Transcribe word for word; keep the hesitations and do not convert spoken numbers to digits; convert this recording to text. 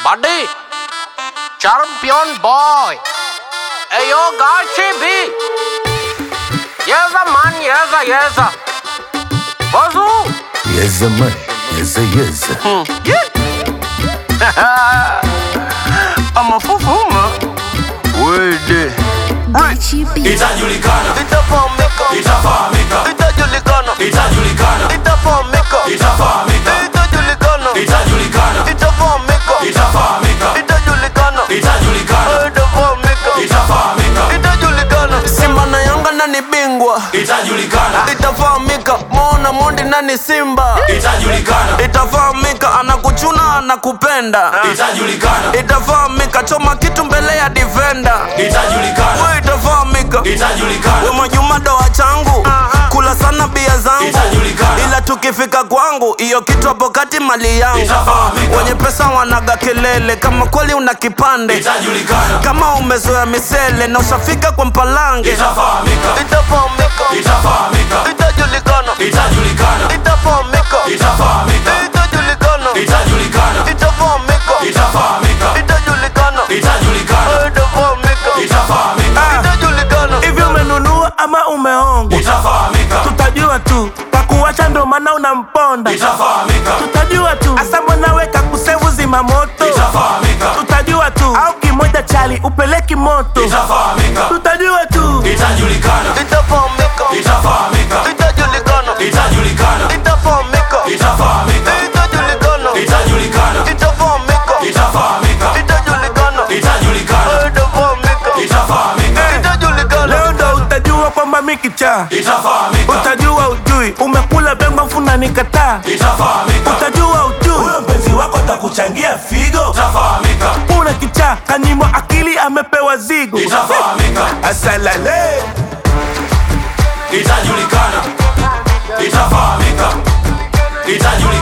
Buddy, champion boy. Hey yo, Gachi B. Yes, man, yes, yes. Wazoo. Yes, man. Yes, yes. Hmm. Yeah. I'm a fufuma. Word. Itajulikana, Itafahamika, itafahamika, itajulikana, itajulikana, itafahamika, itafahamika, itajulikana, itajulikana, itafahamika, itafahamika, itajulikana, itajulikana, itafahamika, itafahamika, itajulikana. Simba na Yanga nani bingwa? itajulikana, Itafahamika, Mona Mondi nani Simba? itajulikana, Itafahamika, anakuchuna anakupenda. itajulikana, Itafahamika, choma kitu mbele ya defender. itajulikana, Wewe itafahamika, itajulikana, we Mwajuma doa changu, kula sana bia zangu, itajulikana, ila tukifika kwangu iyo kitu hapo kati mali yangu. itafahamika, Wenye pesa wanaga kelele kama kweli una kipande, itajulikana, kama umezoea misele na ushafika kwa mpalange. itafahamika, Itafahamika, itafahamika, itajulikana, itajulikana, itafahamika, itafahamika, itajulikana, itajulikana, itafahamika, itafahamika, itajulikana, itajulikana, itafahamika, itafahamika, itajulikana. Hivi umenunua ama umeongo? itafahamika, Tutajua tu pakuwacha, ndo maana unamponda. itafahamika, Tutajua tu asa mbona weka kusevu zima moto. itafahamika, Tutajua tu au kimoja chali upeleki moto. itafahamika, Tutajua tu itajulikana, Itafahamika, itafahamika, itajulikana, itajulikana, itafahamika, itafahamika, itajulikana, itajulikana, itafahamika, itafahamika, itajulikana, itajulikana, itafahamika, itafahamika, itajulikana. leo ndo utajua kwamba mikicha. itafahamika, Utajua ujui umekula bengo funa nikataa. itafahamika, Utajua ujui huyo mpenzi wako atakuchangia figo. itafahamika, Una kichaa kanyimwa akili amepewa zigo. itafahamika, Asalale itajulikana, itafahamika, itajulikana.